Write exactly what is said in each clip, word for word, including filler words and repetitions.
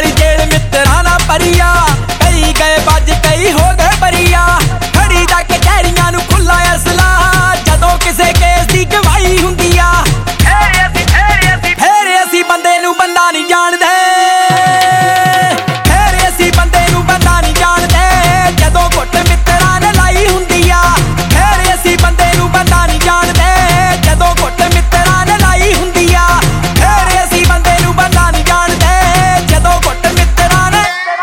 साडी jail मित्रां ना भरिया, कई गए बज कई हो गए बरिया। खड़ी दा कचहरियां नूं खुला असला, जदों किसे केस दी गवाही हुंदी आ। फेर असीं बंदे नूं बंदा नहीं जाणदे, फेर असीं बंदे नूं बंदा नहीं जाणदे, जदों घुट मित्रां ने लाई हुंदी आ। फेर असीं बंदे नूं बंदा नहीं जाणदे, जदों घुट मित्रां ने लाई हुंदी आ। फेर असीं बंदे नूं बंदा नहीं जाणदे, जदों घुट मित्रां ने।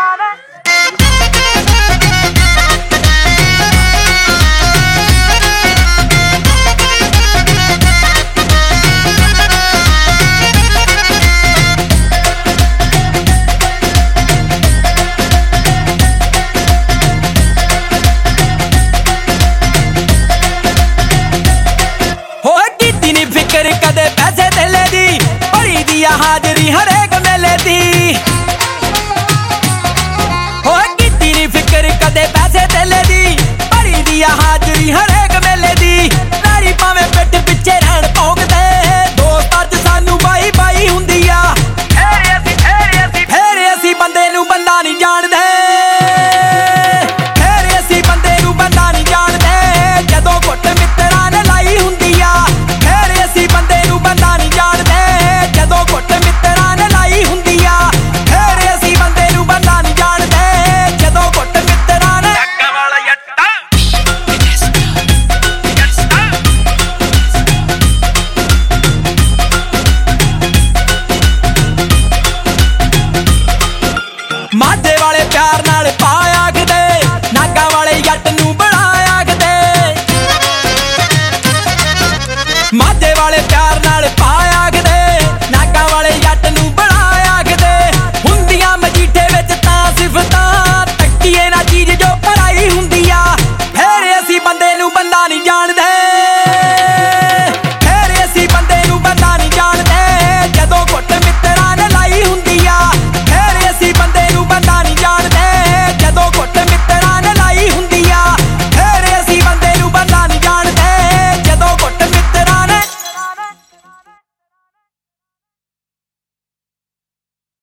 फिक्र कदे पैसे धेले दी, भरी दी हाजरी हरेक मेले दी। हो कीती नी फिक्र कदे पैसे धेले दी, भरी दी हाजरी हरेक मेले दी। नारी भावें पिठ पिछे रहन भौंकदे, दोस्त अज सानू बाई बाई हुंदी आ। फेर असीं बंदे नूं बंदा नहीं जाणदे, फेर असीं बंदे नूं बंदा नहीं जाणदे, जदों घुट मित्रां ने लाई हुंदी आ। असीं बंदे नूं बंदा नहीं जाणदे, जदों घुट मित्रां ने लाई हुंदी आ। फेर असीं बंदे नूं बंदा नहीं जाणदे, जदों घुट मित्रां ने। माझे वाले प्यार नाल